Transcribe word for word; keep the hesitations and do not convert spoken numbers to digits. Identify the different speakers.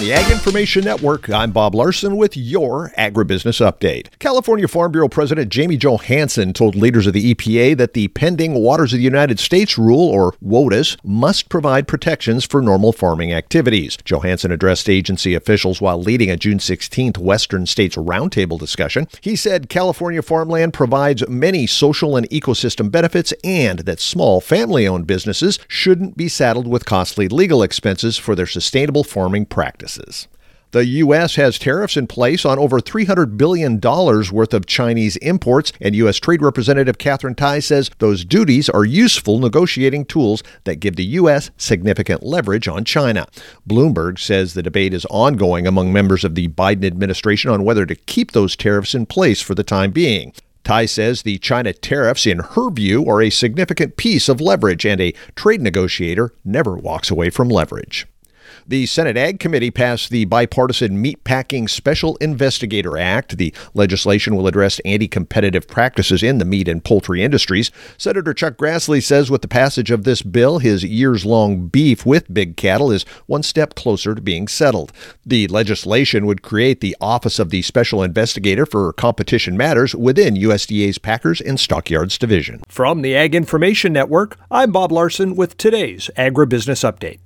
Speaker 1: the Ag Information Network, I'm Bob Larson with your Agribusiness Update. California Farm Bureau President Jamie Johansson told leaders of the E P A that the pending Waters of the United States rule, or WOTUS, must provide protections for normal farming activities. Johansson addressed agency officials while leading a June sixteenth Western States Roundtable discussion. He said California farmland provides many social and ecosystem benefits and that small family-owned businesses shouldn't be saddled with costly legal expenses for their sustainable farming practices. The U S has tariffs in place on over three hundred billion dollars worth of Chinese imports, and U S Trade Representative Katherine Tai says those duties are useful negotiating tools that give the U S significant leverage on China. Bloomberg says the debate is ongoing among members of the Biden administration on whether to keep those tariffs in place for the time being. Tai says the China tariffs, in her view, are a significant piece of leverage, and a trade negotiator never walks away from leverage. The Senate Ag Committee passed the bipartisan Meatpacking Special Investigator Act. The legislation will address anti-competitive practices in the meat and poultry industries. Senator Chuck Grassley says with the passage of this bill, his years-long beef with big cattle is one step closer to being settled. The legislation would create the Office of the Special Investigator for Competition Matters within U S D A's Packers and Stockyards Division.
Speaker 2: From the Ag Information Network, I'm Bob Larson with today's Agribusiness Update.